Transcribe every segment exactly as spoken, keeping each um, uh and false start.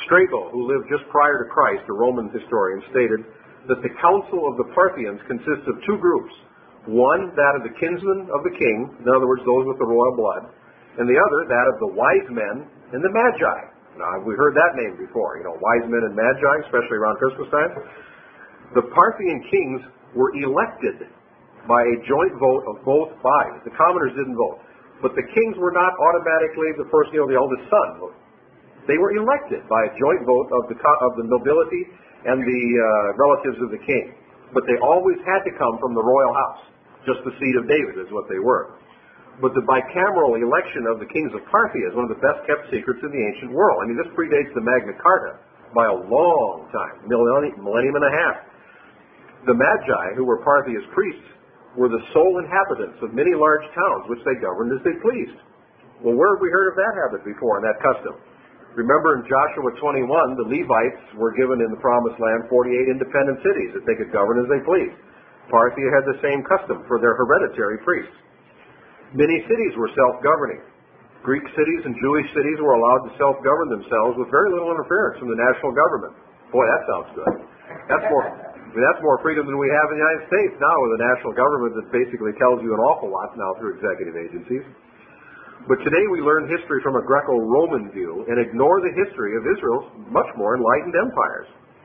Strabo, who lived just prior to Christ, a Roman historian, stated that the council of the Parthians consists of two groups. One, that of the kinsmen of the king, in other words, those with the royal blood, and the other, that of the wise men and the magi. Now, we heard that name before, you know, wise men and magi, especially around Christmas time. The Parthian kings were elected by a joint vote of both bodies. The commoners didn't vote. But the kings were not automatically the first, you know, the eldest son. They were elected by a joint vote of the of the nobility and the uh, relatives of the king. But they always had to come from the royal house. Just the seed of David is what they were. But the bicameral election of the kings of Parthia is one of the best-kept secrets in the ancient world. I mean, this predates the Magna Carta by a long time, millennium, millennium and a half. The Magi, who were Parthia's priests, were the sole inhabitants of many large towns, which they governed as they pleased. Well, where have we heard of that habit before, and that custom? Remember in Joshua twenty-one, the Levites were given in the Promised Land forty-eight independent cities that they could govern as they pleased. Parthia had the same custom for their hereditary priests. Many cities were self-governing. Greek cities and Jewish cities were allowed to self-govern themselves with very little interference from the national government. Boy, that sounds good. That's more, I mean, that's more freedom than we have in the United States now, with a national government that basically tells you an awful lot now through executive agencies. But today we learn history from a Greco-Roman view and ignore the history of Israel's much more enlightened empires.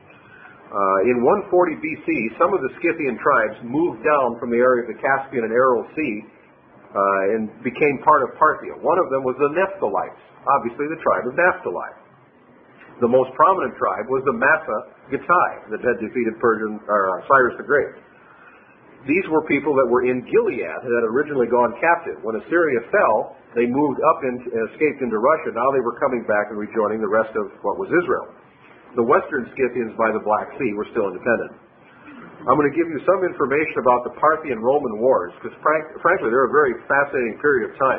Uh, in one forty B C, some of the Scythian tribes moved down from the area of the Caspian and Aral Sea uh, and became part of Parthia. One of them was the Naphtalites, obviously the tribe of Naphtali. The most prominent tribe was the Massa Gitai that had defeated Persian, uh, Cyrus the Great. These were people that were in Gilead, that had originally gone captive. When Assyria fell, they moved up and escaped into Russia. Now they were coming back and rejoining the rest of what was Israel. The western Scythians by the Black Sea were still independent. I'm going to give you some information about the Parthian-Roman wars, because frank, frankly, they're a very fascinating period of time.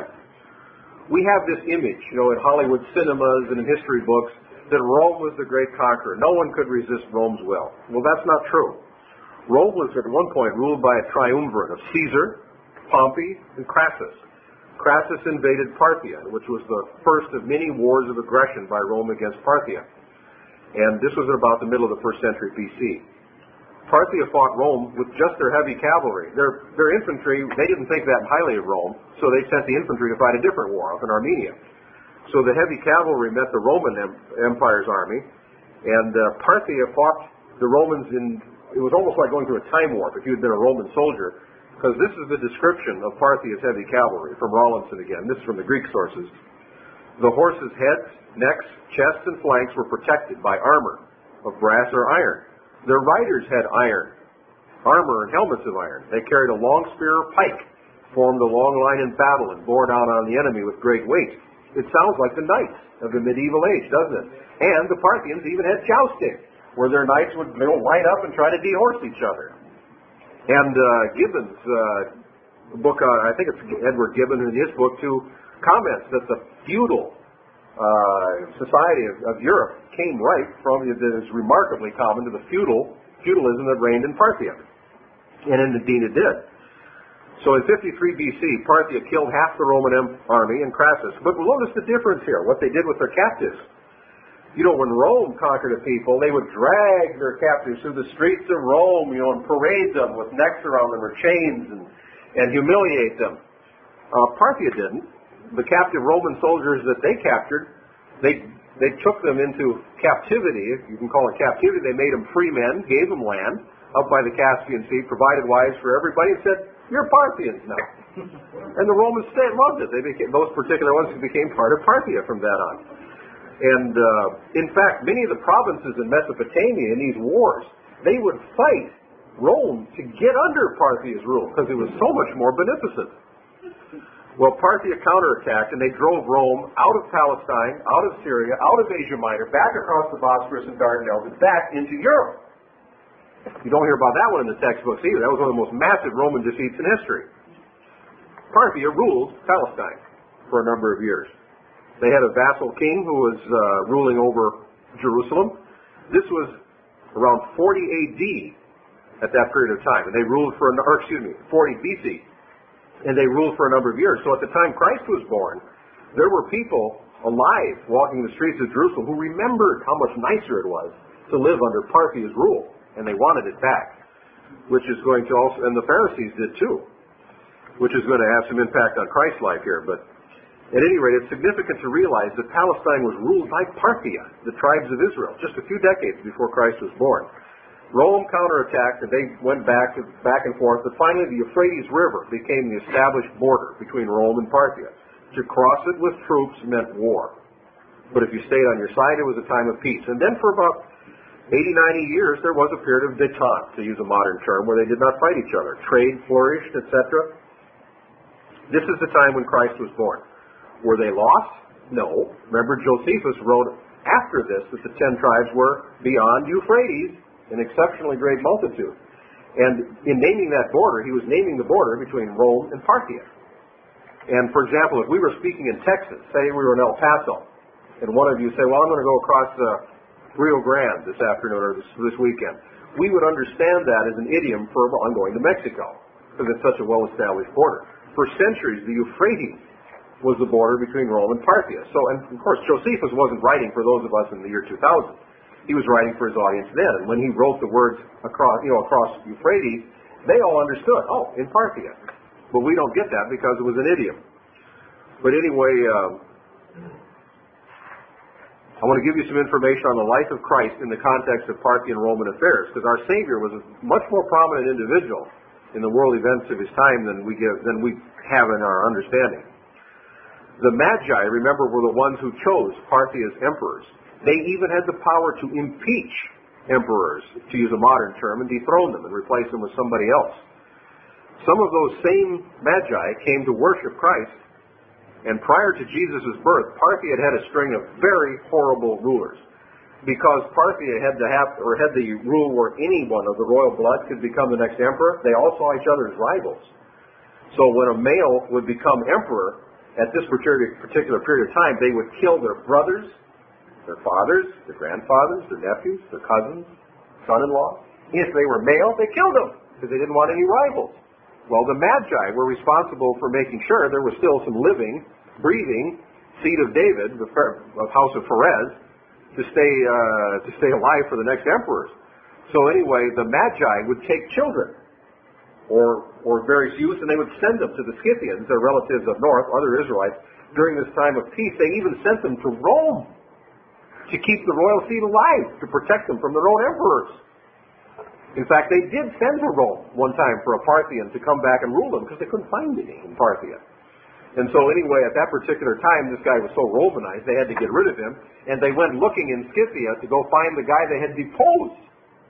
We have this image, you know, in Hollywood cinemas and in history books, that Rome was the great conqueror. No one could resist Rome's will. Well, that's not true. Rome was at one point ruled by a triumvirate of Caesar, Pompey, and Crassus. Crassus invaded Parthia, which was the first of many wars of aggression by Rome against Parthia. And this was at about the middle of the first century B C. Parthia fought Rome with just their heavy cavalry. Their, their infantry, they didn't think that highly of Rome, so they sent the infantry to fight a different war up in Armenia. So the heavy cavalry met the Roman Empire's army, and uh, Parthia fought the Romans in, it was almost like going through a time warp if you had been a Roman soldier, because this is the description of Parthia's heavy cavalry from Rawlinson again. This is from the Greek sources. The horses' heads, necks, chests, and flanks were protected by armor of brass or iron. Their riders had iron, armor and helmets of iron. They carried a long spear or pike, formed a long line in battle, and bore down on the enemy with great weight. It sounds like the knights of the medieval age, doesn't it? And the Parthians even had jousting, where their knights would, you know, line up and try to dehorse each other. And uh, Gibbon's uh, book, uh, I think it's Edward Gibbon in his book too, comments that the feudal uh, society of, of Europe came right from, that is remarkably common to the feudal feudalism that reigned in Parthia. And indeed it did. So in fifty-three B C, Parthia killed half the Roman army and Crassus. But notice the difference here, what they did with their captives. You know, when Rome conquered a people, they would drag their captives through the streets of Rome, you know, and parade them with necks around them or chains and, and humiliate them. Uh, Parthia didn't. The captive Roman soldiers that they captured, they they took them into captivity, if you can call it captivity. They made them free men, gave them land up by the Caspian Sea, provided wives for everybody, and said, "You're Parthians now." And the Roman state loved it. They became, those particular ones who became part of Parthia from that on. And uh, in fact, many of the provinces in Mesopotamia in these wars, they would fight Rome to get under Parthia's rule because it was so much more beneficent. Well, Parthia counterattacked, and they drove Rome out of Palestine, out of Syria, out of Asia Minor, back across the Bosphorus and Dardanelles, and back into Europe. You don't hear about that one in the textbooks either. That was one of the most massive Roman defeats in history. Parthia ruled Palestine for a number of years. They had a vassal king who was uh, ruling over Jerusalem. This was around forty A D at that period of time, and they ruled for, or excuse me, forty B C, and they ruled for a number of years. So at the time Christ was born, there were people alive walking the streets of Jerusalem who remembered how much nicer it was to live under Parthia's rule, and they wanted it back, which is going to also, and the Pharisees did too, which is going to have some impact on Christ's life here. But at any rate, it's significant to realize that Palestine was ruled by Parthia, the tribes of Israel, just a few decades before Christ was born. Rome counterattacked, and they went back and, back and forth, but finally the Euphrates River became the established border between Rome and Parthia. To cross it with troops meant war. But if you stayed on your side, it was a time of peace. And then for about eighty, ninety years, there was a period of détente, to use a modern term, where they did not fight each other. Trade flourished, et cetera. This is the time when Christ was born. Were they lost? No. Remember, Josephus wrote after this that the ten tribes were beyond Euphrates, an exceptionally great multitude. And in naming that border, he was naming the border between Rome and Parthia. And for example, if we were speaking in Texas, say we were in El Paso, and one of you say, well, I'm going to go across the Rio Grande this afternoon or this, this weekend, we would understand that as an idiom for, well, I'm going to Mexico, because it's such a well-established border. For centuries, the Euphrates was the border between Rome and Parthia. So, and of course, Josephus wasn't writing for those of us in the year two thousand. He was writing for his audience then. And when he wrote the words across, you know, across Euphrates, they all understood, oh, in Parthia. But we don't get that because it was an idiom. But anyway, uh, I want to give you some information on the life of Christ in the context of Parthian Roman affairs, because our Savior was a much more prominent individual in the world events of his time than we give than we have in our understanding. The Magi, remember, were the ones who chose Parthia's emperors. They even had the power to impeach emperors, to use a modern term, and dethrone them and replace them with somebody else. Some of those same Magi came to worship Christ, and prior to Jesus' birth, Parthia had had a string of very horrible rulers. Because Parthia had to have, or had the rule where anyone of the royal blood could become the next emperor, they all saw each other as rivals. So when a male would become emperor, at this particular period of time, they would kill their brothers, their fathers, their grandfathers, their nephews, their cousins, son-in-law. If they were male, they killed them, because they didn't want any rivals. Well, the Magi were responsible for making sure there was still some living, breathing seed of David, the house of Perez, to stay uh, to stay alive for the next emperors. So anyway, the Magi would take children, or or various youths, and they would send them to the Scythians, their relatives up north, other Israelites, during this time of peace. They even sent them to Rome to keep the royal seed alive, to protect them from their own emperors. In fact, they did send to Rome one time for a Parthian to come back and rule them because they couldn't find any in Parthia. And so anyway, at that particular time, this guy was so Romanized, they had to get rid of him, and they went looking in Scythia to go find the guy they had deposed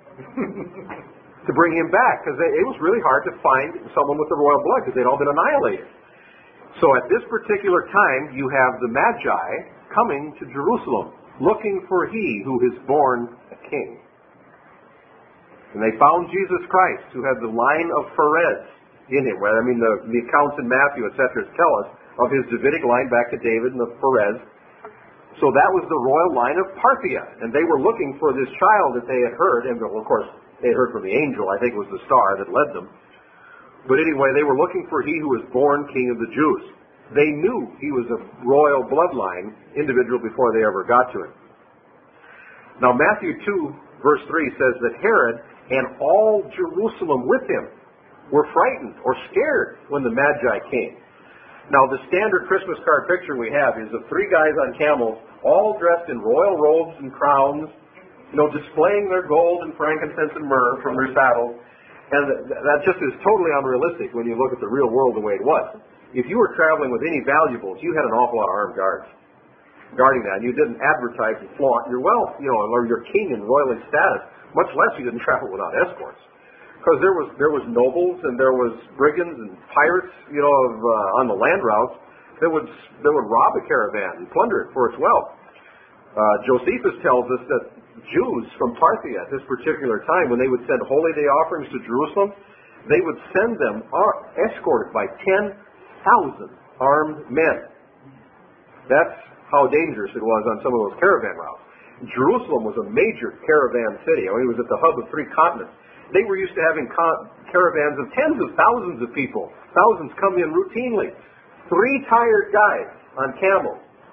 to bring him back, because it was really hard to find someone with the royal blood because they'd all been annihilated. So at this particular time, you have the Magi coming to Jerusalem, looking for he who is born a king. And they found Jesus Christ, who had the line of Perez in him. I mean, the, the accounts in Matthew, et cetera, tell us of his Davidic line back to David and the Perez. So that was the royal line of Parthia. And they were looking for this child that they had heard. And, well, of course, they had heard from the angel. I think it was the star that led them. But anyway, they were looking for he who was born king of the Jews. They knew he was a royal bloodline individual before they ever got to him. Now, Matthew two, verse three says that Herod and all Jerusalem with him were frightened or scared when the Magi came. Now, the standard Christmas card picture we have is of three guys on camels, all dressed in royal robes and crowns, you know, displaying their gold and frankincense and myrrh from their saddles. And that just is totally unrealistic when you look at the real world the way it was. If you were traveling with any valuables, you had an awful lot of armed guards guarding that. You didn't advertise and flaunt your wealth, you know, or your king and royal status. Much less you didn't travel without escorts, because there was there was nobles and there was brigands and pirates, you know, of, uh, on the land routes that would that would rob a caravan and plunder it for its wealth. Uh, Josephus tells us that Jews from Parthia at this particular time, when they would send holy day offerings to Jerusalem, they would send them ar- escorted by ten thousand armed men. That's how dangerous it was on some of those caravan routes. Jerusalem was a major caravan city. I mean, it was at the hub of three continents. They were used to having con- caravans of tens of thousands of people. Thousands come in routinely. Three tired guys on camels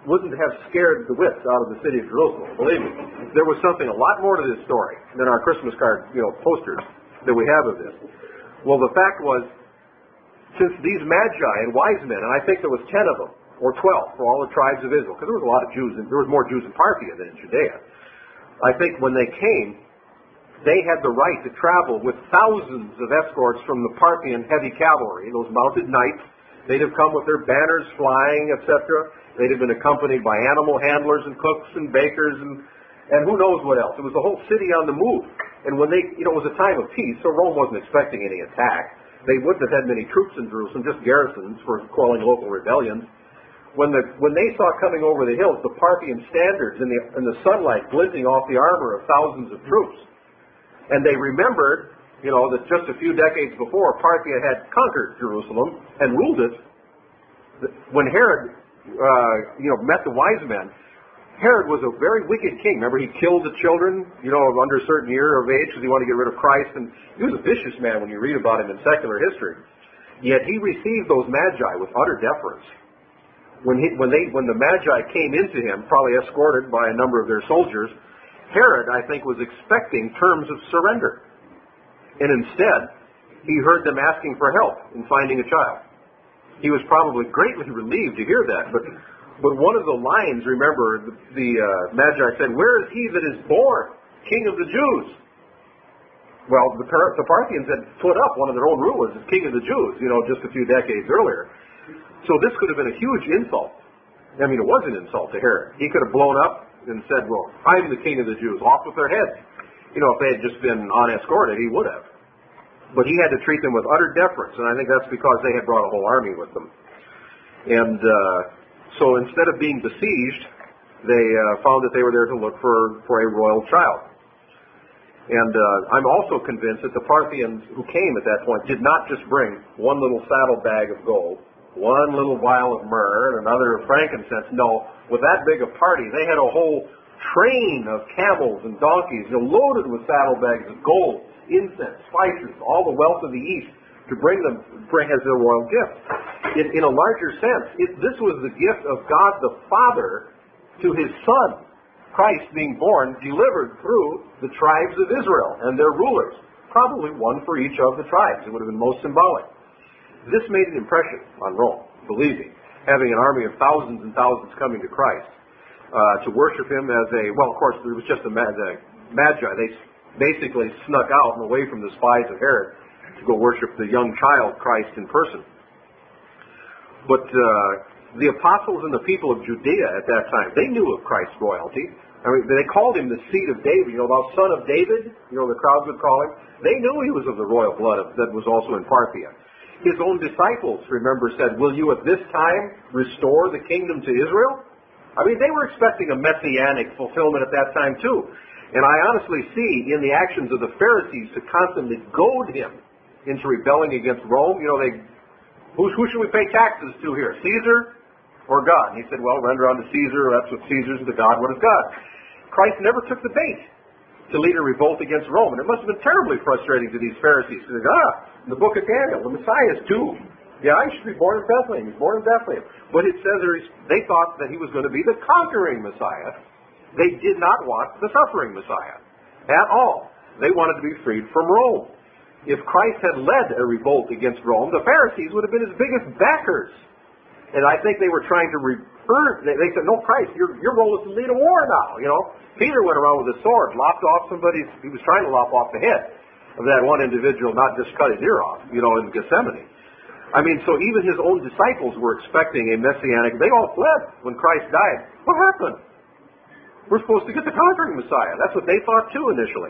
wouldn't have scared the wits out of the city of Jerusalem. Believe me, there was something a lot more to this story than our Christmas card, you know, posters that we have of this. Well, the fact was, since these magi and wise men, and I think there was ten of them, or twelve for all the tribes of Israel, because there was a lot of Jews, and there was more Jews in Parthia than in Judea. I think when they came, they had the right to travel with thousands of escorts from the Parthian heavy cavalry, those mounted knights. They'd have come with their banners flying, et cetera. They'd have been accompanied by animal handlers and cooks and bakers and, and who knows what else. It was the whole city on the move. And when they, you know, it was a time of peace, so Rome wasn't expecting any attack. They wouldn't have had many troops in Jerusalem, just garrisons for quelling local rebellions. When the when they saw coming over the hills the Parthian standards in the in the sunlight glinting off the armor of thousands of troops, and they remembered, you know, that just a few decades before Parthia had conquered Jerusalem and ruled it. When Herod, uh, you know, met the wise men, Herod was a very wicked king. Remember, he killed the children, you know, of under a certain year of age because he wanted to get rid of Christ, and he was a vicious man when you read about him in secular history. Yet he received those magi with utter deference. When he, when they, when the magi came into him, probably escorted by a number of their soldiers, Herod, I think, was expecting terms of surrender. And instead, he heard them asking for help in finding a child. He was probably greatly relieved to hear that. But, but one of the lines, remember, the, the uh, Magi said, "Where is he that is born, King of the Jews?" Well, the, the Parthians had put up one of their own rulers as King of the Jews, you know, just a few decades earlier. So this could have been a huge insult. I mean, it was an insult to Herod. He could have blown up and said, "Well, I'm the King of the Jews," off with their heads. You know, if they had just been unescorted, he would have. But he had to treat them with utter deference, and I think that's because they had brought a whole army with them. And uh, so instead of being besieged, they uh, found that they were there to look for, for a royal child. And uh, I'm also convinced that the Parthians who came at that point did not just bring one little saddlebag of gold, one little vial of myrrh, and another of frankincense. No, with that big a party, they had a whole train of camels and donkeys, you know, loaded with saddlebags of gold, incense, spices, all the wealth of the East to bring them, bring as their royal gift. In, in a larger sense, it, this was the gift of God the Father to His Son, Christ being born, delivered through the tribes of Israel and their rulers, probably one for each of the tribes. It would have been most symbolic. This made an impression on Rome, believe me, having an army of thousands and thousands coming to Christ uh, to worship Him as a, well, of course, it was just a magi. They basically snuck out and away from the spies of Herod to go worship the young child Christ in person. But uh, the apostles and the people of Judea at that time, they knew of Christ's royalty. I mean, they called Him the seed of David, you know, thou son of David, you know, the crowd would call Him. They knew He was of the royal blood of, that was also in Parthia. His own disciples, remember, said, "Will you at this time restore the kingdom to Israel?" I mean, they were expecting a messianic fulfillment at that time too. And I honestly see in the actions of the Pharisees to constantly goad Him into rebelling against Rome. You know, they, who, who should we pay taxes to here, Caesar or God? And He said, "Well, render unto Caesar, that's what Caesar's, and to God what is God." Christ never took the bait to lead a revolt against Rome. And it must have been terribly frustrating to these Pharisees. They said, ah, in the book of Daniel, the Messiah is due. Yeah, he should be born in Bethlehem. He's born in Bethlehem. But it says there, they thought that He was going to be the conquering Messiah. They did not want the suffering Messiah at all. They wanted to be freed from Rome. If Christ had led a revolt against Rome, the Pharisees would have been His biggest backers. And I think they were trying to refer, they, they said, "No, Christ, your, your role is to lead a war now." You know, Peter went around with a sword, lopped off somebody's, he was trying to lop off the head of that one individual, not just cut his ear off, you know, in Gethsemane. I mean, so even His own disciples were expecting a messianic, they all fled when Christ died. What happened? We're supposed to get the conquering Messiah. That's what they thought too initially.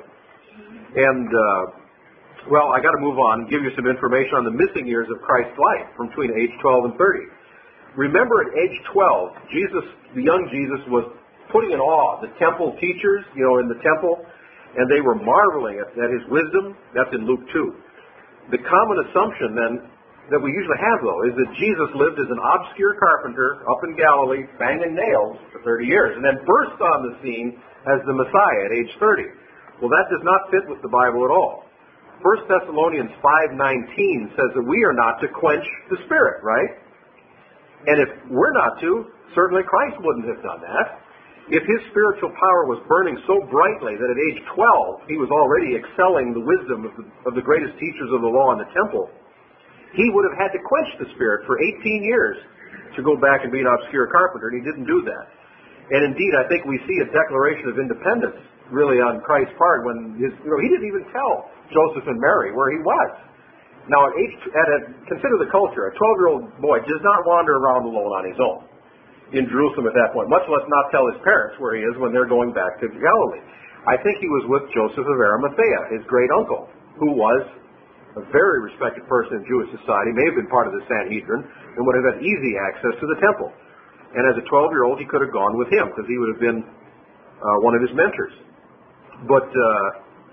And, uh, well, I got to move on and give you some information on the missing years of Christ's life from between age twelve and thirty. Remember, at age twelve, Jesus, the young Jesus, was putting in awe the temple teachers, you know, in the temple, and they were marveling at, at His wisdom. That's in Luke two. The common assumption then that we usually have, though, is that Jesus lived as an obscure carpenter up in Galilee, banging nails for thirty years, and then burst on the scene as the Messiah at age thirty. Well, that does not fit with the Bible at all. First Thessalonians five nineteen says that we are not to quench the Spirit, right? And if we're not to, certainly Christ wouldn't have done that. If his spiritual power was burning so brightly that at age twelve he was already excelling the wisdom of the, of the greatest teachers of the law in the temple, he would have had to quench the Spirit for eighteen years to go back and be an obscure carpenter, and he didn't do that. And indeed, I think we see a declaration of independence really on Christ's part when his, you know, he didn't even tell Joseph and Mary where he was. Now, at age, at a, consider the culture. A twelve-year-old boy does not wander around alone on his own in Jerusalem at that point, much less not tell his parents where he is when they're going back to Galilee. I think he was with Joseph of Arimathea, his great uncle, who was a very respected person in Jewish society, may have been part of the Sanhedrin, and would have had easy access to the temple. And as a twelve-year-old, he could have gone with him, because he would have been uh, one of his mentors. But uh,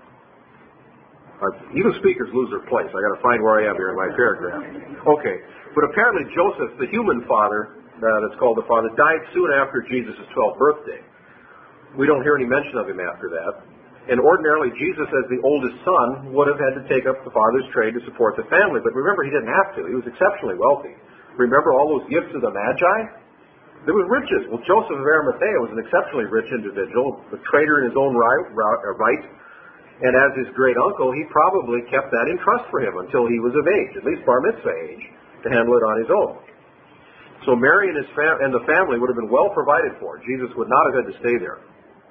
uh, even speakers lose their place. I got to find where I am here in my paragraph. Okay, but apparently Joseph, the human father, uh, that's called the father, died soon after Jesus' twelfth birthday. We don't hear any mention of him after that. And ordinarily, Jesus, as the oldest son, would have had to take up the father's trade to support the family. But remember, he didn't have to. He was exceptionally wealthy. Remember all those gifts of the Magi? There was riches. Well, Joseph of Arimathea was an exceptionally rich individual, a trader in his own right, right. And as his great uncle, he probably kept that in trust for him until he was of age, at least bar mitzvah age, to handle it on his own. So Mary and his fam- and the family would have been well provided for. Jesus would not have had to stay there.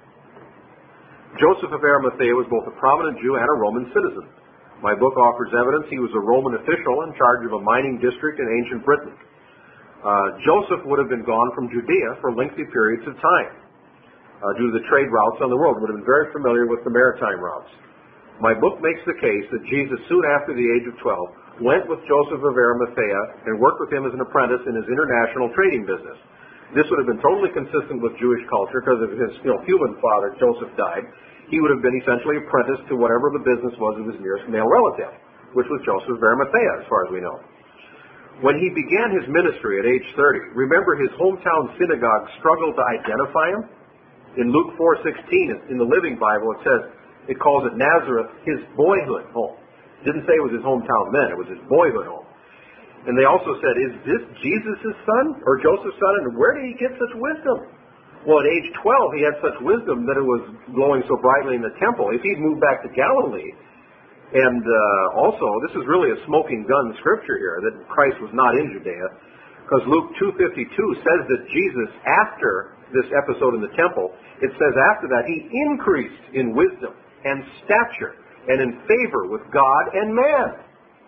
Joseph of Arimathea was both a prominent Jew and a Roman citizen. My book offers evidence he was a Roman official in charge of a mining district in ancient Britain. Uh, Joseph would have been gone from Judea for lengthy periods of time uh, due to the trade routes on the road. Would have been very familiar with the maritime routes. My book makes the case that Jesus, soon after the age of twelve, went with Joseph of Arimathea and worked with him as an apprentice in his international trading business. This would have been totally consistent with Jewish culture because if his you know, human father, Joseph, died, he would have been essentially apprenticed to whatever the business was of his nearest male relative, which was Joseph of Arimathea, as far as we know. When he began his ministry at age thirty, remember his hometown synagogue struggled to identify him? In Luke four sixteen, in the Living Bible, it says, it calls it Nazareth, his boyhood home. It didn't say it was his hometown then, it was his boyhood home. And they also said, is this Jesus' son, or Joseph's son, and where did he get such wisdom? Well, at age twelve, he had such wisdom that it was glowing so brightly in the temple. If he'd moved back to Galilee, and uh, also, this is really a smoking gun scripture here, that Christ was not in Judea, because Luke two fifty-two says that Jesus, after this episode in the temple, it says after that, he increased in wisdom and stature and in favor with God and man.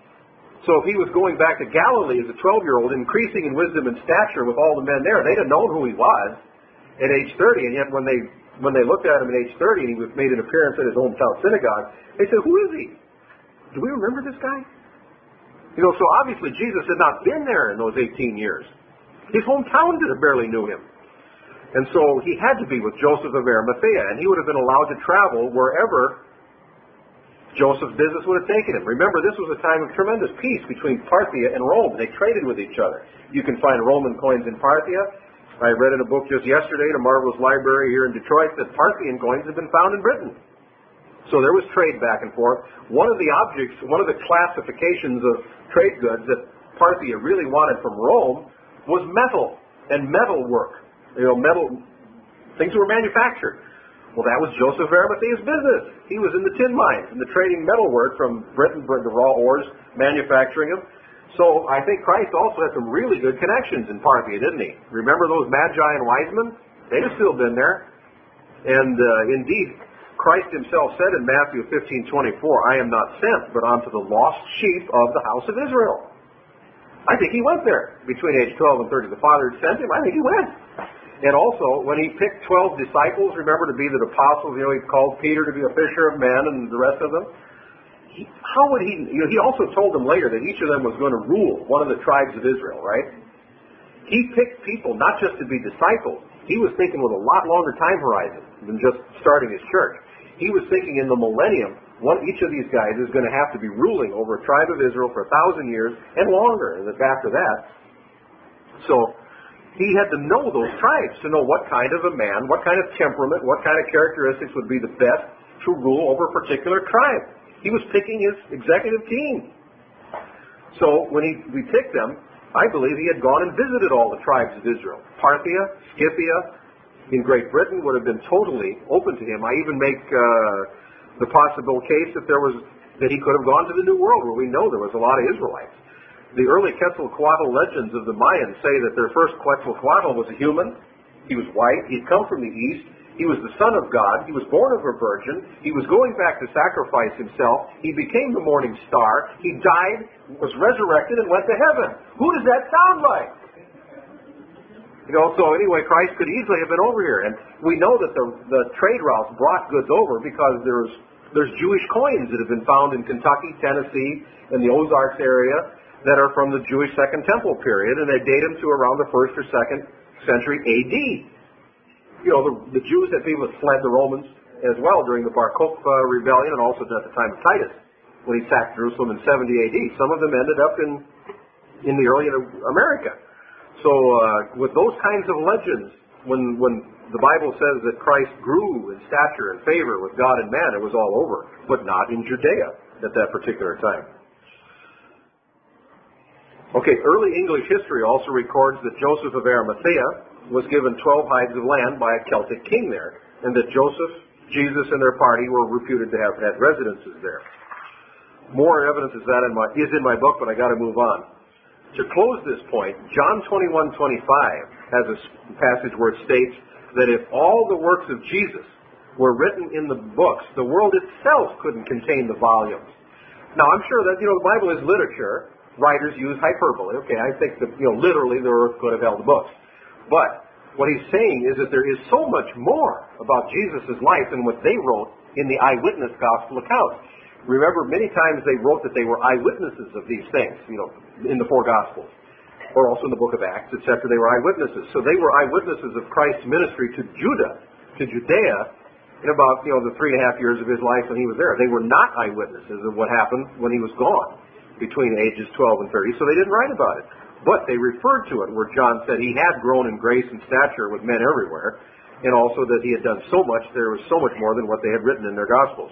So if he was going back to Galilee as a twelve-year-old, increasing in wisdom and stature with all the men there, they'd have known who he was at age thirty. And yet when they when they looked at him at age thirty and he was made an appearance at his hometown synagogue, they said, who is he? Do we remember this guy? You know, so obviously Jesus had not been there in those eighteen years. His hometown did barely knew him. And so he had to be with Joseph of Arimathea, and he would have been allowed to travel wherever Joseph's business would have taken him. Remember, this was a time of tremendous peace between Parthia and Rome. They traded with each other. You can find Roman coins in Parthia. I read in a book just yesterday at a marvelous library here in Detroit that Parthian coins have been found in Britain. So there was trade back and forth. One of the objects, one of the classifications of trade goods that Parthia really wanted from Rome was metal and metal work. You know, metal, things that were manufactured. Well, that was Joseph of Arimathea's business. He was in the tin mines and the trading metalwork from Britain, the raw ores, manufacturing them. So I think Christ also had some really good connections in Parthia, didn't he? Remember those Magi and wise men? They'd have still been there. And uh, indeed, Christ himself said in Matthew fifteen twenty-four, I am not sent, but unto the lost sheep of the house of Israel. I think he went there between age twelve and thirty. The Father had sent him. I think he went. And also, when he picked twelve disciples, remember, to be the apostles, you know, he called Peter to be a fisher of men and the rest of them. He, how would he, you know, he also told them later that each of them was going to rule one of the tribes of Israel, right? He picked people not just to be disciples. He was thinking with a lot longer time horizon than just starting his church. He was thinking in the millennium, one, each of these guys is going to have to be ruling over a tribe of Israel for a thousand years and longer, and after that. So, he had to know those tribes to know what kind of a man, what kind of temperament, what kind of characteristics would be the best to rule over a particular tribe. He was picking his executive team. So when he, we picked them, I believe he had gone and visited all the tribes of Israel. Parthia, Scythia, in Great Britain would have been totally open to him. I even make uh, the possible case that there was that he could have gone to the New World, where we know there was a lot of Israelites. The early Quetzalcoatl legends of the Mayans say that their first Quetzalcoatl was a human. He was white. He'd come from the east. He was the son of God. He was born of a virgin. He was going back to sacrifice himself. He became the morning star. He died, was resurrected, and went to heaven. Who does that sound like? You know, so anyway, Christ could easily have been over here. And we know that the, the trade routes brought goods over because there's, there's Jewish coins that have been found in Kentucky, Tennessee, and the Ozarks area that are from the Jewish Second Temple period, and they date them to around the first or second century A D. You know, the, the Jews had people that fled the Romans as well during the Bar Kokhba rebellion and also at the time of Titus when he sacked Jerusalem in seventy A D. Some of them ended up in in the early America. So uh, with those kinds of legends, when when the Bible says that Christ grew in stature and favor with God and man, it was all over, but not in Judea at that particular time. Okay, early English history also records that Joseph of Arimathea was given twelve hides of land by a Celtic king there, and that Joseph, Jesus, and their party were reputed to have had residences there. More evidence is that in my, is in my book, but I got to move on. To close this point, John twenty-one twenty-five has a passage where it states that if all the works of Jesus were written in the books, the world itself couldn't contain the volumes. Now, I'm sure that, you know, the Bible is literature. Writers use hyperbole. Okay, I think that, you know, literally the earth could have held the books. But what he's saying is that there is so much more about Jesus' life than what they wrote in the eyewitness gospel accounts. Remember, many times they wrote that they were eyewitnesses of these things, you know, in the four gospels, or also in the book of Acts, et cetera. They were eyewitnesses. So they were eyewitnesses of Christ's ministry to Judah, to Judea, in about, you know, the three and a half years of his life when he was there. They were not eyewitnesses of what happened when he was gone between ages twelve and thirty, so they didn't write about it. But they referred to it where John said he had grown in grace and stature with men everywhere, and also that he had done so much, there was so much more than what they had written in their Gospels.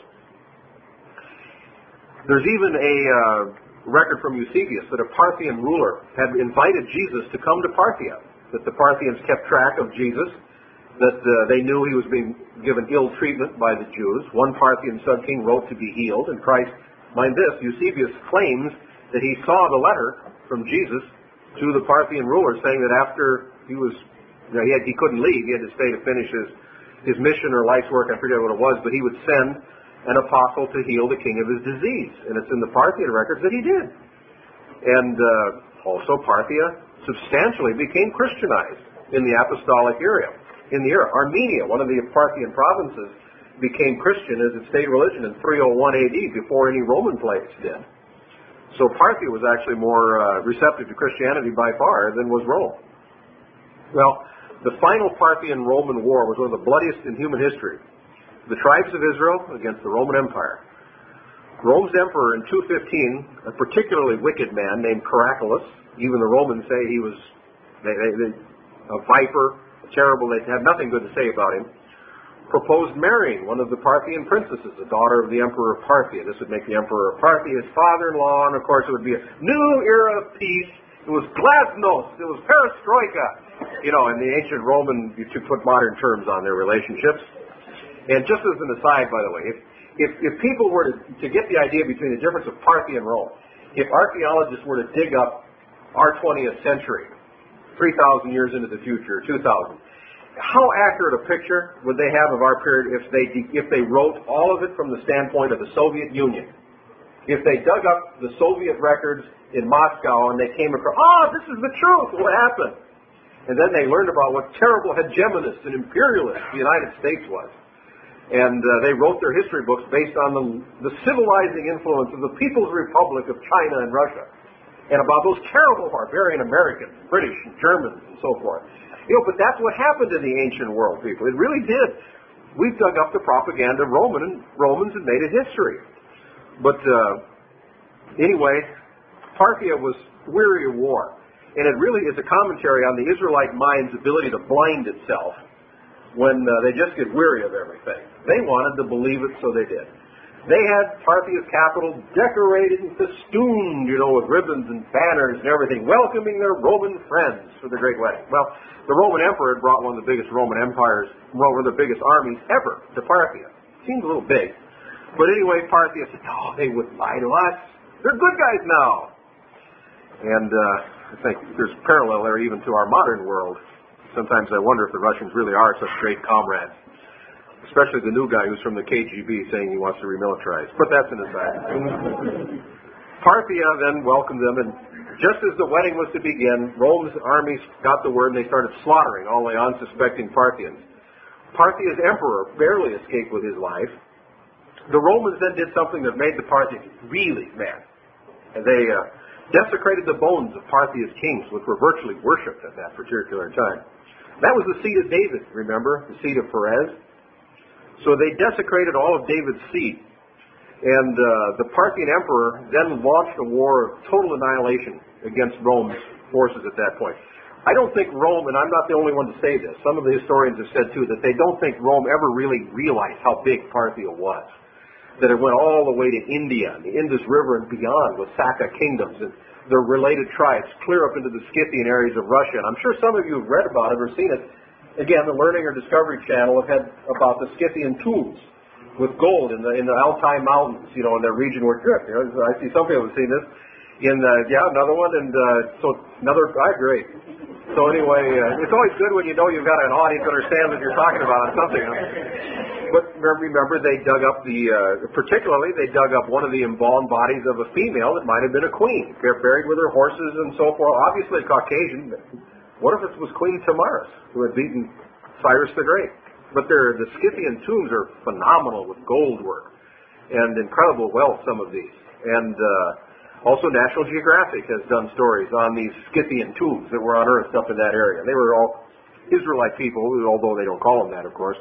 There's even a uh, record from Eusebius that a Parthian ruler had invited Jesus to come to Parthia, that the Parthians kept track of Jesus, that uh, they knew he was being given ill treatment by the Jews. One Parthian sub-king wrote to be healed, and Christ, mind this, Eusebius claims that he saw the letter from Jesus to the Parthian ruler, saying that after he was, you know, he, had, he couldn't leave, he had to stay to finish his, his mission or life's work, I forget what it was, but he would send an apostle to heal the king of his disease. And it's in the Parthian records that he did. And uh, also Parthia substantially became Christianized in the apostolic era. In the era, Armenia, one of the Parthian provinces, became Christian as its state religion in three oh one A D before any Roman plagues did. So Parthia was actually more uh, receptive to Christianity by far than was Rome. Well, the final Parthian-Roman war was one of the bloodiest in human history. The tribes of Israel against the Roman Empire. Rome's emperor in two fifteen, a particularly wicked man named Caracalla, even the Romans say he was they, they, they, a viper, terrible, they had nothing good to say about him, proposed marrying one of the Parthian princesses, the daughter of the emperor of Parthia. This would make the emperor of Parthia his father-in-law, and of course it would be a new era of peace. It was glasnost, it was perestroika. You know, in the ancient Roman, you took put modern terms on their relationships. And just as an aside, by the way, if if, if people were to, to get the idea between the difference of Parthia and Rome, if archaeologists were to dig up our twentieth century, three thousand years into the future, two thousand, how accurate a picture would they have of our period if they if they wrote all of it from the standpoint of the Soviet Union? If they dug up the Soviet records in Moscow and they came across, ah, this is the truth, what happened? And then they learned about what terrible hegemonists and imperialists the United States was. And uh, they wrote their history books based on the, the civilizing influence of the People's Republic of China and Russia, and about those terrible barbarian Americans, British and Germans and so forth. You know, but that's what happened in the ancient world, people. It really did. We've dug up the propaganda of Roman and Romans and made it history. But uh, anyway, Parthia was weary of war, and it really is a commentary on the Israelite mind's ability to blind itself when uh, they just get weary of everything. They wanted to believe it, so they did. They had Parthia's capital decorated and festooned, you know, with ribbons and banners and everything, welcoming their Roman friends for the great wedding. Well, the Roman emperor had brought one of the biggest Roman empires, one of the biggest armies ever to Parthia. Seems a little big. But anyway, Parthia said, oh, they wouldn't lie to us. They're good guys now. And uh, I think there's parallel there even to our modern world. Sometimes I wonder if the Russians really are such great comrades. Especially the new guy who's from the K G B saying he wants to remilitarize. But that's an aside. Parthia then welcomed them, and just as the wedding was to begin, Rome's armies got the word and they started slaughtering all the unsuspecting Parthians. Parthia's emperor barely escaped with his life. The Romans then did something that made the Parthians really mad. And they uh, desecrated the bones of Parthia's kings, which were virtually worshipped at that particular time. That was the seat of David, remember? The seat of Perez. So they desecrated all of David's seed. And uh, the Parthian emperor then launched a war of total annihilation against Rome's forces at that point. I don't think Rome, and I'm not the only one to say this, some of the historians have said too, that they don't think Rome ever really realized how big Parthia was. That it went all the way to India, and the Indus River and beyond with Saka kingdoms and their related tribes, clear up into the Scythian areas of Russia. And I'm sure some of you have read about it or seen it. Again, the Learning or Discovery Channel have had about the Scythian tombs with gold in the in the Altai Mountains, you know, in that region where you know, I see some people have seen this. In uh, yeah, another one, and uh, so another. I agree. So anyway, uh, it's always good when you know you've got an audience that understands what you're talking about on something. But remember, they dug up the, uh, particularly they dug up one of the embalmed bodies of a female that might have been a queen, buried with her horses and so forth. Obviously Caucasian. What if it was Queen Tamaris, who had beaten Cyrus the Great? But the Scythian tombs are phenomenal with gold work and incredible wealth, some of these. And uh, also National Geographic has done stories on these Scythian tombs that were unearthed up in that area. They were all Israelite people, although they don't call them that, of course.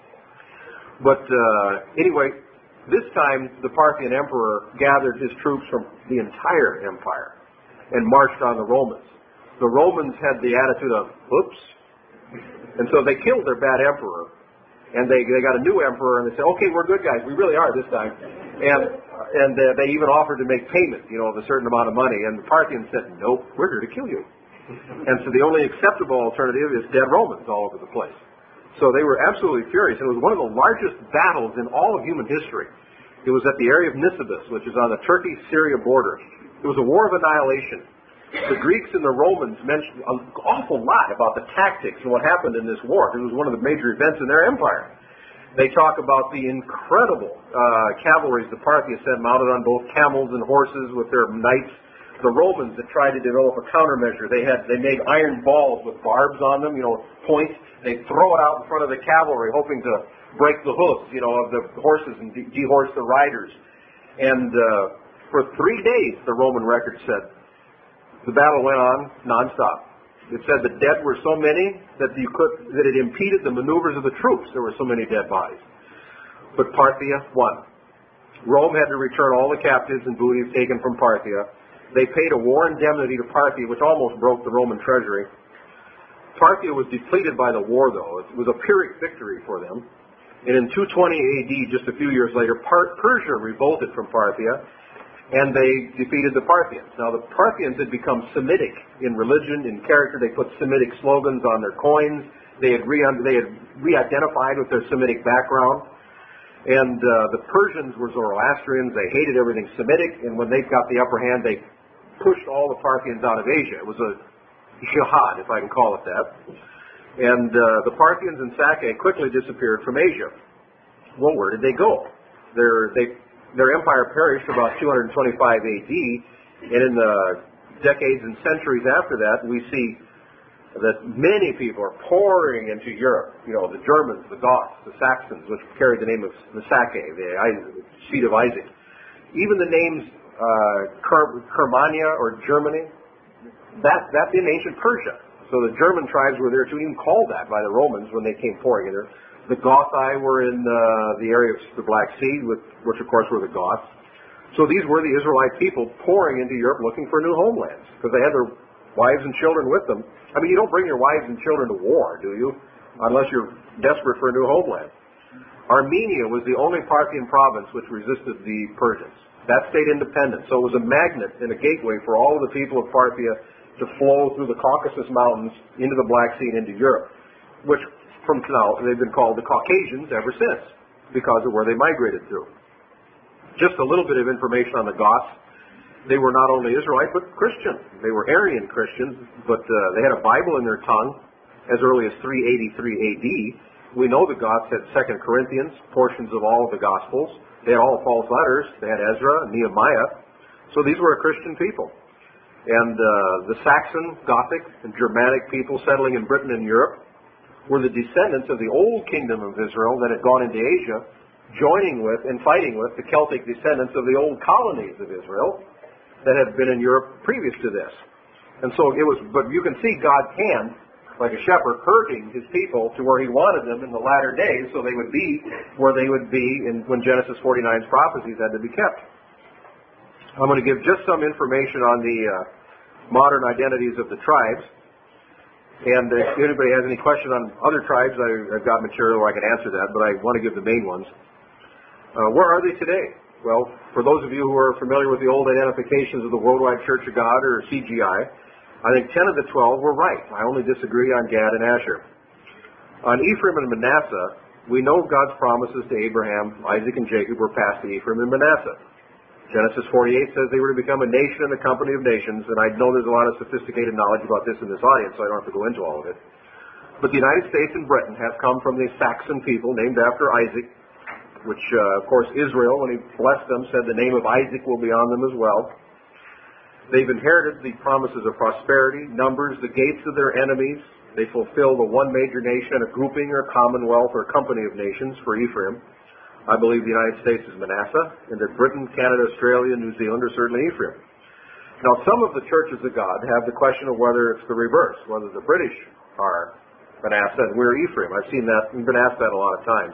But uh, anyway, this time the Parthian emperor gathered his troops from the entire empire and marched on the Romans. The Romans had the attitude of, oops. And so they killed their bad emperor. And they they got a new emperor, and they said, okay, we're good guys. We really are this time. And and uh, they even offered to make payment, you know, of a certain amount of money. And the Parthians said, nope, we're here to kill you. And so the only acceptable alternative is dead Romans all over the place. So they were absolutely furious. It was one of the largest battles in all of human history. It was at the area of Nisibis, which is on the Turkey-Syria border. It was a war of annihilation. The Greeks and the Romans mentioned an awful lot about the tactics and what happened in this war. It was one of the major events in their empire. They talk about the incredible uh, cavalries the Parthians had mounted on both camels and horses with their knights. The Romans that tried to develop a countermeasure. They had they made iron balls with barbs on them, you know, points. They throw it out in front of the cavalry, hoping to break the hooves, you know, of the horses and de- dehorse the riders. And uh, for three days, the Roman record said, the battle went on nonstop. It said the dead were so many that you could that it impeded the maneuvers of the troops. There were so many dead bodies. But Parthia won. Rome had to return all the captives and booty taken from Parthia. They paid a war indemnity to Parthia, which almost broke the Roman treasury. Parthia was depleted by the war, though. It was a Pyrrhic victory for them. And in two twenty A D, just a few years later, Persia revolted from Parthia, and they defeated the Parthians. Now, the Parthians had become Semitic in religion, in character. They put Semitic slogans on their coins. They had, re- they had re-identified with their Semitic background. And uh, the Persians were Zoroastrians. They hated everything Semitic, and when they got the upper hand, they pushed all the Parthians out of Asia. It was a jihad, if I can call it that. And uh, the Parthians and Saka quickly disappeared from Asia. Well, where did they go? Their, they, their empire perished about two twenty-five A D, and in the decades and centuries after that, we see that many people are pouring into Europe. You know, the Germans, the Goths, the Saxons, which carried the name of the Sacae, the seat of Isaac. Even the names uh, Germania or Germany, that, that's in ancient Persia. So the German tribes were there too, even called that by the Romans when they came pouring in there. The Gothi were in uh, the area of the Black Sea, with, which of course were the Goths. So these were the Israelite people pouring into Europe looking for new homelands, because they had their wives and children with them. I mean, you don't bring your wives and children to war, do you? Unless you're desperate for a new homeland. Armenia was the only Parthian province which resisted the Persians. That stayed independent. So it was a magnet and a gateway for all of the people of Parthia to flow through the Caucasus Mountains into the Black Sea and into Europe, which from now they've been called the Caucasians ever since because of where they migrated through. Just a little bit of information on the Goths. They were not only Israelite, but Christian. They were Arian Christians, but uh, they had a Bible in their tongue as early as three eighty-three A D. We know the Goths had Second Corinthians, portions of all of the Gospels. They had all Paul's letters. They had Ezra and Nehemiah. So these were a Christian people. And uh, the Saxon, Gothic, and Germanic people settling in Britain and Europe were the descendants of the old kingdom of Israel that had gone into Asia, joining with and fighting with the Celtic descendants of the old colonies of Israel that had been in Europe previous to this. And so it was, but you can see God's hand, like a shepherd, herding his people to where he wanted them in the latter days so they would be where they would be in, when Genesis forty-nine's prophecies had to be kept. I'm going to give just some information on the uh, modern identities of the tribes. And if anybody has any question on other tribes, I, I've got material where I can answer that, but I want to give the main ones. Uh, where are they today? Well, for those of you who are familiar with the old identifications of the Worldwide Church of God, or C G I, I think ten of the twelve were right. I only disagree on Gad and Asher. On Ephraim and Manasseh, we know God's promises to Abraham, Isaac, and Jacob were passed to Ephraim and Manasseh. Genesis forty-eight says they were to become a nation in the company of nations, and I know there's a lot of sophisticated knowledge about this in this audience, so I don't have to go into all of it. But the United States and Britain have come from the Saxon people named after Isaac, which, uh, of course, Israel, when he blessed them, said the name of Isaac will be on them as well. They've inherited the promises of prosperity, numbers, the gates of their enemies. They fulfill the one major nation, a grouping or commonwealth or company of nations for Ephraim. I believe the United States is Manasseh, and that Britain, Canada, Australia, New Zealand are certainly Ephraim. Now, some of the churches of God have the question of whether it's the reverse, whether the British are Manasseh and we're Ephraim. I've seen that and been asked that a lot of times.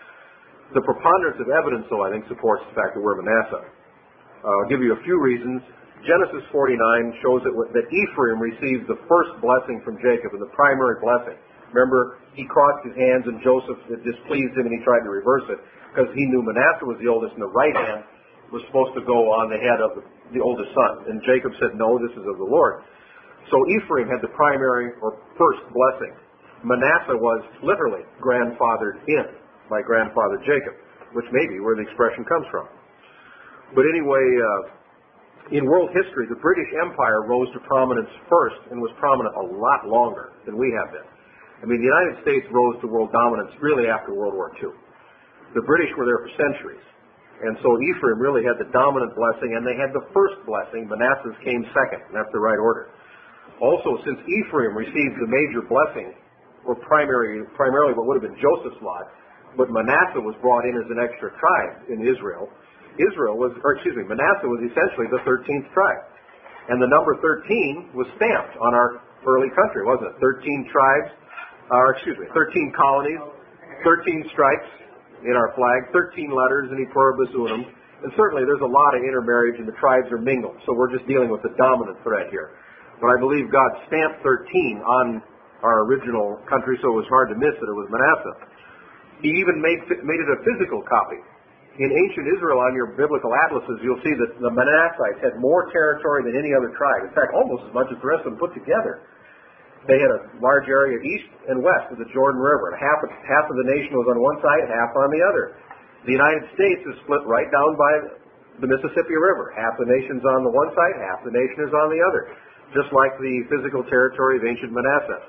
The preponderance of evidence, though, I think, supports the fact that we're Manasseh. Uh, I'll give you a few reasons. Genesis forty-nine shows that, that Ephraim received the first blessing from Jacob, and the primary blessing. Remember, he crossed his hands, and Joseph, it displeased him, and he tried to reverse it, because he knew Manasseh was the oldest, and the right hand was supposed to go on the head of the, the oldest son. And Jacob said, no, this is of the Lord. So Ephraim had the primary or first blessing. Manasseh was literally grandfathered in by grandfather Jacob, which may be where the expression comes from. But anyway, uh, in world history, the British Empire rose to prominence first and was prominent a lot longer than we have been. I mean, the United States rose to world dominance really after World War Two. The British were there for centuries. And so Ephraim really had the dominant blessing, and they had the first blessing. Manasseh came second, and that's the right order. Also, since Ephraim received the major blessing, or primary, primarily what would have been Joseph's lot, but Manasseh was brought in as an extra tribe in Israel. Israel was, or excuse me, Manasseh was essentially the thirteenth tribe. And the number thirteen was stamped on our early country, wasn't it? thirteen tribes, or excuse me, thirteen colonies, thirteen stripes in our flag, thirteen letters in E pluribus unum. And certainly there's a lot of intermarriage and the tribes are mingled. So we're just dealing with the dominant thread here. But I believe God stamped thirteen on our original country, so it was hard to miss that it was Manasseh. He even made, made it a physical copy. In ancient Israel, on your biblical atlases, you'll see that the Manassites had more territory than any other tribe. In fact, almost as much as the rest of them put together. They had a large area east and west of the Jordan River, and half of, half of the nation was on one side, half on the other. The United States is split right down by the Mississippi River. Half the nation's on the one side, half the nation is on the other, just like the physical territory of ancient Manasseh.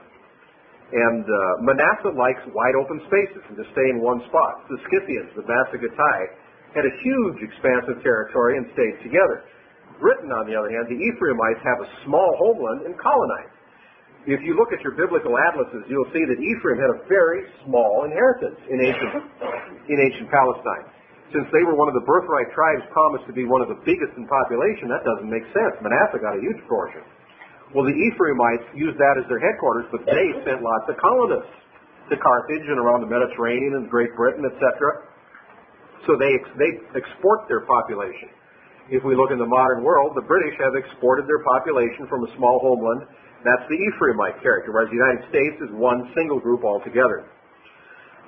And uh, Manasseh likes wide open spaces and to stay in one spot. The Scythians, the Massagatai, had a huge expanse of territory and stayed together. Britain, on the other hand, the Ephraimites have a small homeland and colonize. If you look at your biblical atlases, you'll see that Ephraim had a very small inheritance in ancient, in ancient Palestine. Since they were one of the birthright tribes promised to be one of the biggest in population, that doesn't make sense. Manasseh got a huge portion. Well, the Ephraimites used that as their headquarters, but they sent lots of colonists to Carthage and around the Mediterranean and Great Britain, et cetera. So they they export their population. If we look in the modern world, the British have exported their population from a small homeland. That's the Ephraimite character, whereas the United States is one single group altogether.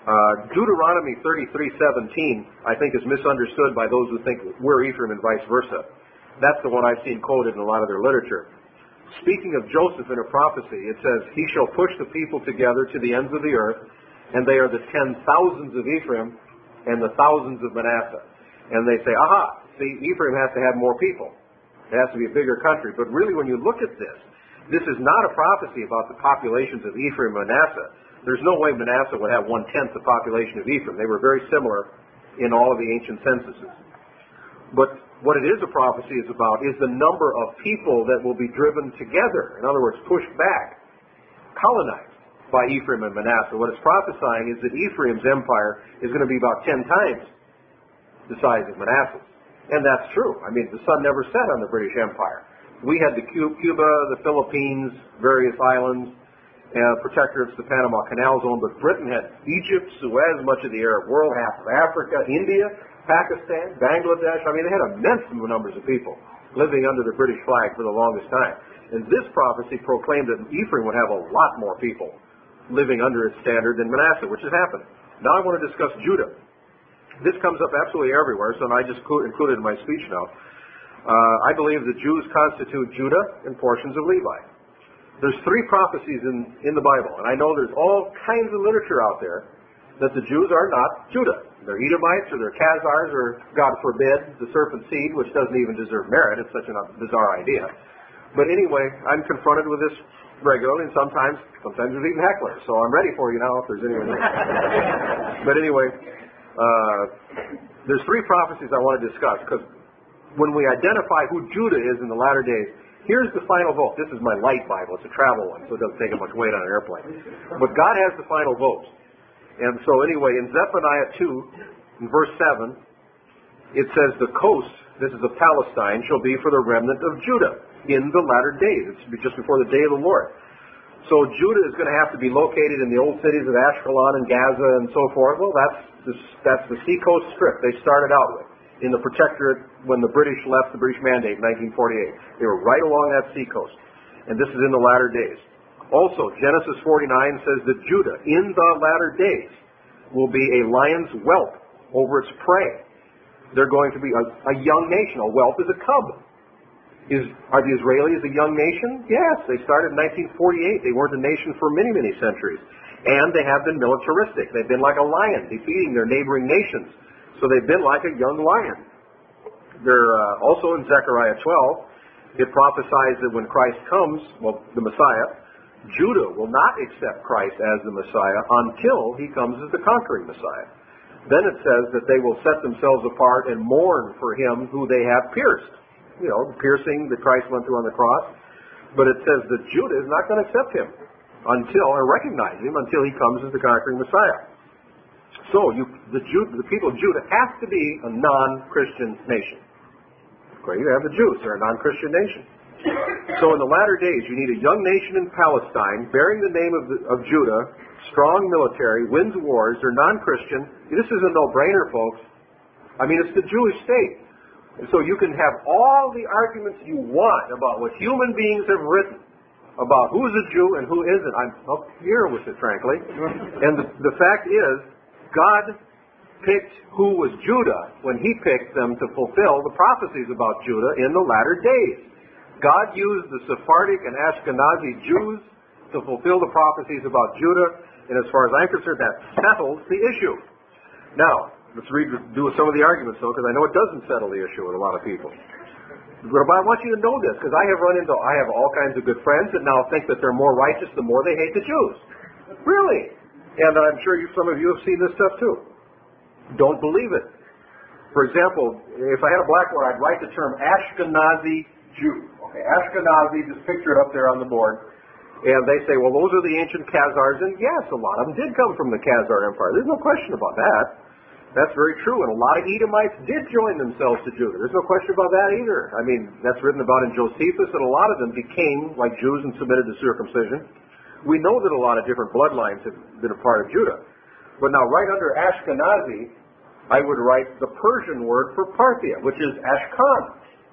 Uh, Deuteronomy thirty-three seventeen, I think, is misunderstood by those who think we're Ephraim and vice versa. That's the one I've seen quoted in a lot of their literature. Speaking of Joseph in a prophecy, it says, he shall push the people together to the ends of the earth, and they are the ten thousands of Ephraim and the thousands of Manasseh. And they say, aha, see, Ephraim has to have more people. It has to be a bigger country. But really, when you look at this, this is not a prophecy about the populations of Ephraim and Manasseh. There's no way Manasseh would have one-tenth the population of Ephraim. They were very similar in all of the ancient censuses. But what it is a prophecy is about is the number of people that will be driven together. In other words, pushed back, colonized by Ephraim and Manasseh. What it's prophesying is that Ephraim's empire is going to be about ten times the size of Manasseh's. And that's true. I mean, the sun never set on the British Empire. We had the Cuba, the Philippines, various islands, Uh, protectorates, the Panama Canal Zone, but Britain had Egypt, Suez, much of the Arab world, half of Africa, India, Pakistan, Bangladesh. I mean, they had immense numbers of people living under the British flag for the longest time. And this prophecy proclaimed that Ephraim would have a lot more people living under its standard than Manasseh, which has happened. Now I want to discuss Judah. This comes up absolutely everywhere, so I just included it in my speech now. Uh, I believe the Jews constitute Judah and portions of Levi. There's three prophecies in, in the Bible, and I know there's all kinds of literature out there that the Jews are not Judah. They're Edomites, or they're Khazars, or, God forbid, the serpent seed, which doesn't even deserve merit. It's such a bizarre idea. But anyway, I'm confronted with this regularly, and sometimes, sometimes there's even hecklers. So I'm ready for you now if there's anyone there. But anyway, uh, there's three prophecies I want to discuss, because when we identify who Judah is in the latter days, here's the final vote. This is my light Bible. It's a travel one, so it doesn't take much weight on an airplane. But God has the final vote. And so anyway, in Zephaniah two, in verse seven, it says, the coast, this is of Palestine, shall be for the remnant of Judah in the latter days. It's just before the day of the Lord. So Judah is going to have to be located in the old cities of Ashkelon and Gaza and so forth. Well, that's the, that's the seacoast strip they started out with in the protectorate when the British left the British Mandate in nineteen forty-eight. They were right along that seacoast. And this is in the latter days. Also, Genesis forty-nine says that Judah, in the latter days, will be a lion's whelp over its prey. They're going to be a, a young nation. A whelp is a cub. Is, are the Israelis a young nation? Yes, they started in nineteen forty-eight. They weren't a nation for many, many centuries. And they have been militaristic. They've been like a lion, defeating their neighboring nations. So they've been like a young lion. They're uh, also in Zechariah twelve, it prophesies that when Christ comes, well, the Messiah, Judah will not accept Christ as the Messiah until he comes as the conquering Messiah. Then it says that they will set themselves apart and mourn for him who they have pierced. You know, the piercing that Christ went through on the cross. But it says that Judah is not going to accept him until, or recognize him until he comes as the conquering Messiah. So you, the, Jew, the people of Judah have to be a non-Christian nation. Okay, you have the Jews, they're a non-Christian nation. So in the latter days, you need a young nation in Palestine bearing the name of, the, of Judah, strong military, wins wars, they're non-Christian. This is a no-brainer, folks. I mean, it's the Jewish state. And so you can have all the arguments you want about what human beings have written about who's a Jew and who isn't. I'm up here with it, frankly. And the, the fact is, God picked who was Judah when he picked them to fulfill the prophecies about Judah in the latter days. God used the Sephardic and Ashkenazi Jews to fulfill the prophecies about Judah, and as far as I'm concerned, that settles the issue. Now, let's read, do some of the arguments, though, because I know it doesn't settle the issue with a lot of people. But I want you to know this, because I have run into, I have all kinds of good friends that now think that they're more righteous the more they hate the Jews. Really? And I'm sure you, some of you have seen this stuff too. Don't believe it. For example, if I had a blackboard, I'd write the term Ashkenazi Jew. Okay, Ashkenazi, just picture it up there on the board. And they say, well, those are the ancient Khazars. And yes, a lot of them did come from the Khazar Empire. There's no question about that. That's very true. And a lot of Edomites did join themselves to Judah. There's no question about that either. I mean, that's written about in Josephus, and a lot of them became like Jews and submitted to circumcision. We know that a lot of different bloodlines have been a part of Judah. But now right under Ashkenazi, I would write the Persian word for Parthia, which is Ashkan.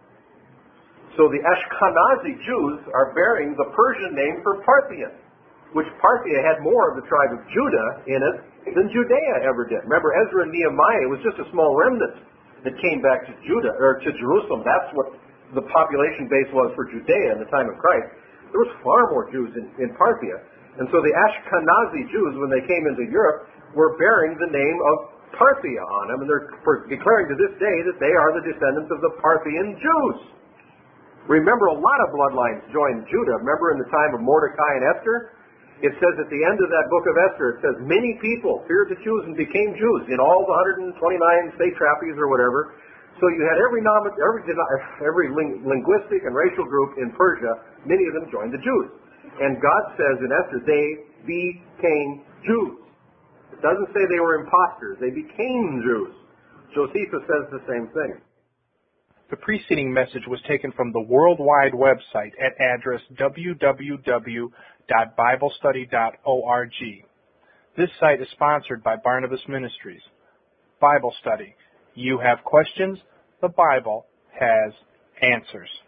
So the Ashkenazi Jews are bearing the Persian name for Parthian. which Parthia had more of the tribe of Judah in it than Judea ever did. Remember, Ezra and Nehemiah was just a small remnant that came back to Judah or to Jerusalem. That's what the population base was for Judea in the time of Christ. There was far more Jews in, in Parthia. And so the Ashkenazi Jews, when they came into Europe, were bearing the name of Parthia on them, and they're declaring to this day that they are the descendants of the Parthian Jews. Remember, a lot of bloodlines joined Judah. Remember in the time of Mordecai and Esther? It says at the end of that book of Esther, it says, many people feared the Jews and became Jews in all the one hundred twenty-nine satrapies or whatever. So you had every every, every linguistic and racial group in Persia, many of them joined the Jews. And God says in Esther, they became Jews. It doesn't say they were imposters. They became Jews. Josephus says the same thing. The preceding message was taken from the worldwide website at address w w w dot bible study dot org. This site is sponsored by Barnabas Ministries. Bible study. You have questions, the Bible has answers.